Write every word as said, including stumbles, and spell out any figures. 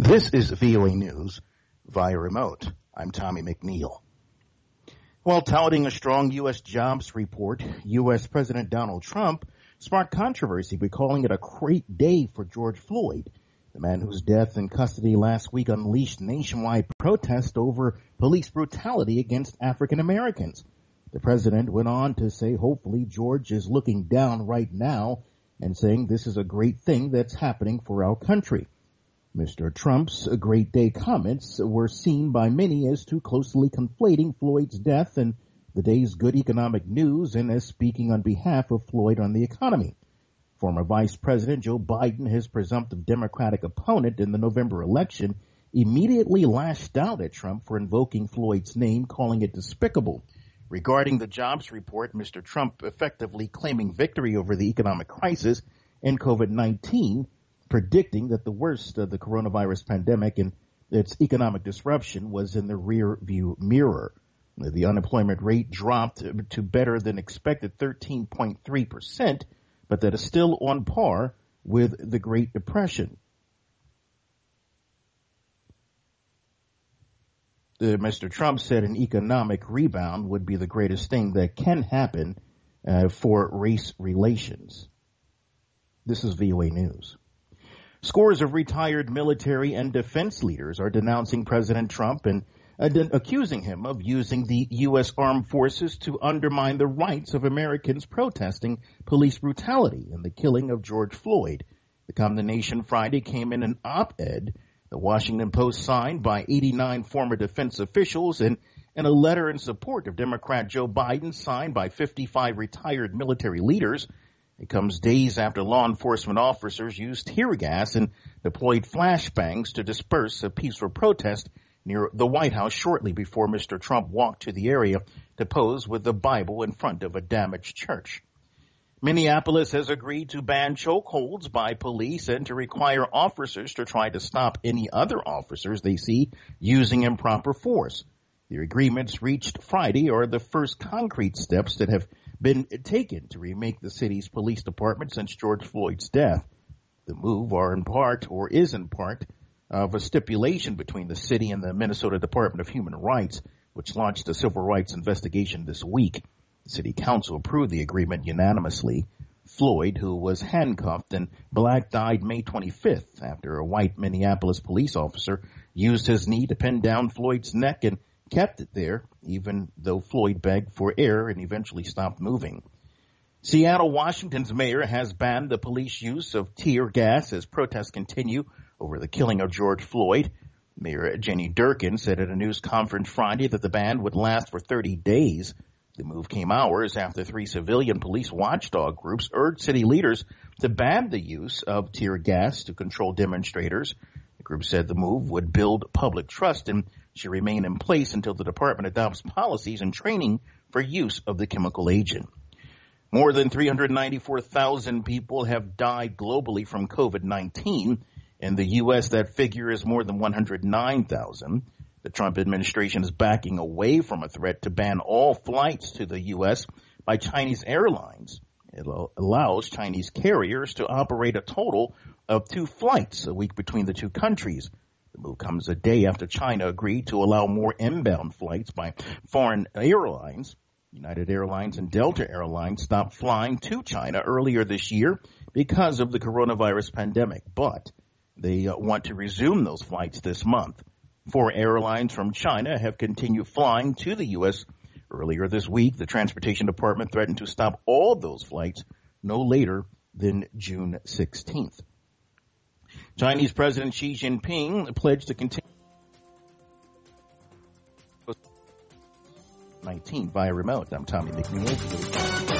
This is V O A News via remote. I'm Tommy McNeil. While touting a strong U S jobs report, U S President Donald Trump sparked controversy by calling it a great day for George Floyd, the man whose death in custody last week unleashed nationwide protest over police brutality against African Americans. The president went on to say hopefully George is looking down right now and saying this is a great thing that's happening for our country. Mister Trump's great day comments were seen by many as too closely conflating Floyd's death and the day's good economic news and as speaking on behalf of Floyd on the economy. Former Vice President Joe Biden, his presumptive Democratic opponent in the November election, immediately lashed out at Trump for invoking Floyd's name, calling it despicable. Regarding the jobs report, Mister Trump effectively claiming victory over the economic crisis and COVID nineteen, predicting that the worst of the coronavirus pandemic and its economic disruption was in the rear view mirror. The unemployment rate dropped to better than expected thirteen point three percent, but that is still on par with the Great Depression. Uh, Mister Trump said an economic rebound would be the greatest thing that can happen uh, for race relations. This is V O A News. Scores of retired military and defense leaders are denouncing President Trump and uh, accusing him of using the U S armed forces to undermine the rights of Americans protesting police brutality and the killing of George Floyd. The condemnation Friday came in an op-ed the Washington Post signed by eighty-nine former defense officials and, and a letter in support of Democrat Joe Biden signed by fifty-five retired military leaders. It comes days after law enforcement officers used tear gas and deployed flashbangs to disperse a peaceful protest near the White House shortly before Mister Trump walked to the area to pose with the Bible in front of a damaged church. Minneapolis has agreed to ban chokeholds by police and to require officers to try to stop any other officers they see using improper force. The agreements reached Friday are the first concrete steps that have been taken to remake the city's police department since George Floyd's death. The move are in part or is in part of a stipulation between the city and the Minnesota Department of Human Rights, which launched a civil rights investigation this week. The city council approved the agreement unanimously. Floyd, who was handcuffed and black, died May twenty-fifth after a white Minneapolis police officer used his knee to pin down Floyd's neck and kept it there, even though Floyd begged for air and eventually stopped moving. Seattle, Washington's mayor has banned the police use of tear gas as protests continue over the killing of George Floyd. Mayor Jenny Durkin said at a news conference Friday that the ban would last for thirty days. The move came hours after three civilian police watchdog groups urged city leaders to ban the use of tear gas to control demonstrators. The group said the move would build public trust and should remain in place until the department adopts policies and training for use of the chemical agent. More than three hundred ninety-four thousand people have died globally from COVID nineteen. In the U S, that figure is more than one hundred nine thousand. The Trump administration is backing away from a threat to ban all flights to the U S by Chinese airlines. It allows Chinese carriers to operate a total of two flights a week between the two countries. The move comes a day after China agreed to allow more inbound flights by foreign airlines. United Airlines and Delta Airlines stopped flying to China earlier this year because of the coronavirus pandemic, but they uh, want to resume those flights this month. Four airlines from China have continued flying to the U S. Earlier this week, the Transportation Department threatened to stop all those flights no later than June sixteenth. Chinese President Xi Jinping pledged to continue nineteen via remote. I'm Tommy McNeil.